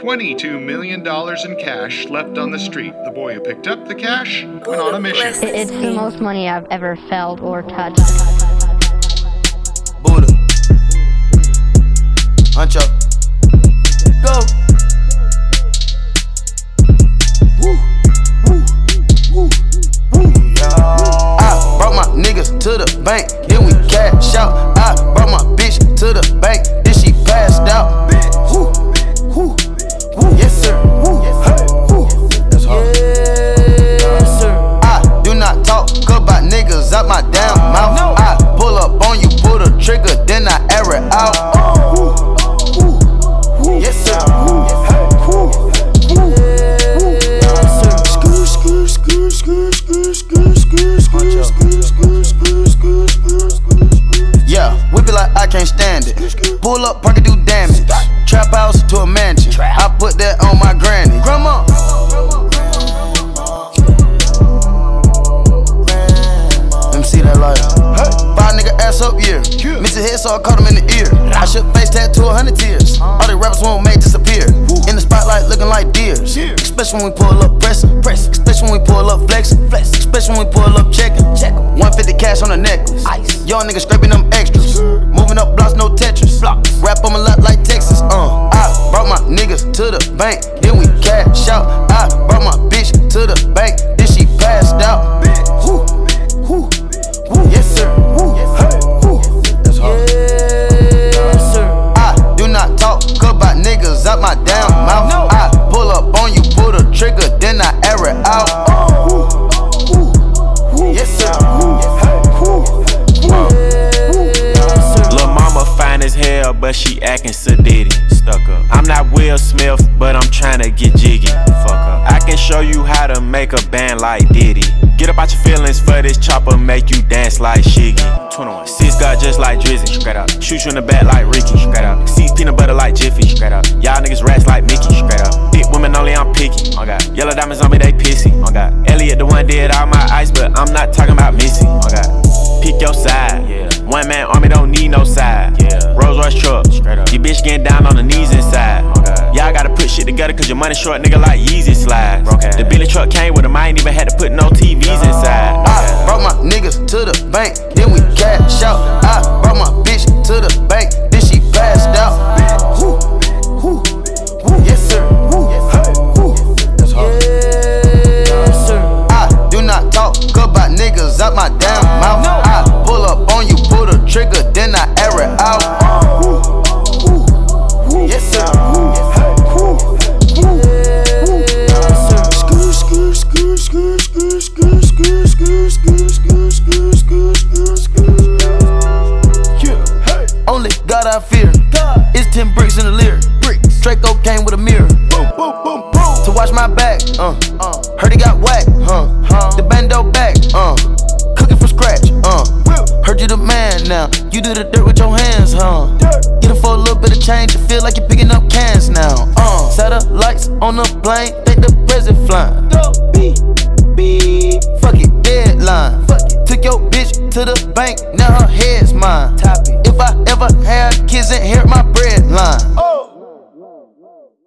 $22 million in cash left on the street. The boy who picked up the cash went on a mission. It's the most money I've ever felt or touched. Buddha. Huncho. Go. Woo. Woo. Woo. Woo. I brought my niggas to the bank, then we cash out. I brought my bitch to the bank, then she passed out. Woo. Woo. Woo. Yes, sir. Woo. Woo. That's hard. Yes, sir. I do not talk about niggas out my damn mouth. I pull up on you, pull the trigger, then I air it out. Yes, sir. Yeah, whip it like I can't stand it. Pull up, park it, do damage. Trap house to a mansion. I put that on my granny. Grandma. Let me see that light. Five nigga ass up, yeah. Miss his head, so I caught him in the ear. I shook face tattoo 100 tears. All the rappers won't make disappear. In the spotlight looking like deers. Especially when we pull up pressing. Especially when we pull up flexing. Especially when we pull up checking. 150 cash on the necklace. Young niggas scraping them extras. Moving up blocks, no Tetris. Rap on my lap like Texas. I brought my niggas to the bank, then we cash out. I brought my bitch to the bank, then she passed out. Woo. Woo. Yes, sir. That's hard. Yes, sir. I do not talk about niggas out my damn mouth. I pull up on you, pull the trigger, then I air it out. Yes, sir. Lil' mama fine as hell, but she acting sedity. Stuck up. I'm not Will Smith, but I'm tryna get jiggy. Fuck up. I can show you how to make a band like Diddy. Get up out your feelings for this chopper, make you dance like Shiggy. 21. Six got just like Drizzy. Straight up. Shoot you in the back like Ricky. Straight up. Seeds peanut butter like Jiffy. Straight up. Y'all niggas rats like Mickey. Straight up. Thick women only, I'm picky. Oh God. Yellow diamonds on me, they pissy. Oh God. Elliot the one did all my ice, but I'm not talking about Missy. Oh God. Pick your side. Yeah. One man army don't need no side. Yeah. Rolls Royce truck. Straight up. Your bitch getting down on the knees inside. Oh God. Y'all gotta put shit together cause your money short, nigga, like Yeezy slides. Okay. The Billy truck came with him, I ain't even had to put no TVs inside. I brought my niggas to the bank, then we cash out. I brought my bitch to the bank, then she passed out. Woo. Woo. Yes, sir. That's hard. Yes, sir. I do not talk about niggas out my damn mouth. I pull up on you, pull the trigger, then I air it out. Yes, sir. Only God I fear. It's 10 bricks in the lyric. Draco came with a mirror. To watch my back. Heard he got whacked. The bando back. Cooking from scratch. Heard you the man now. You do the dirt with your hands, Get it for a little bit of change. You feel like you're picking up cans now. Satellites on the plane. Think the president flying.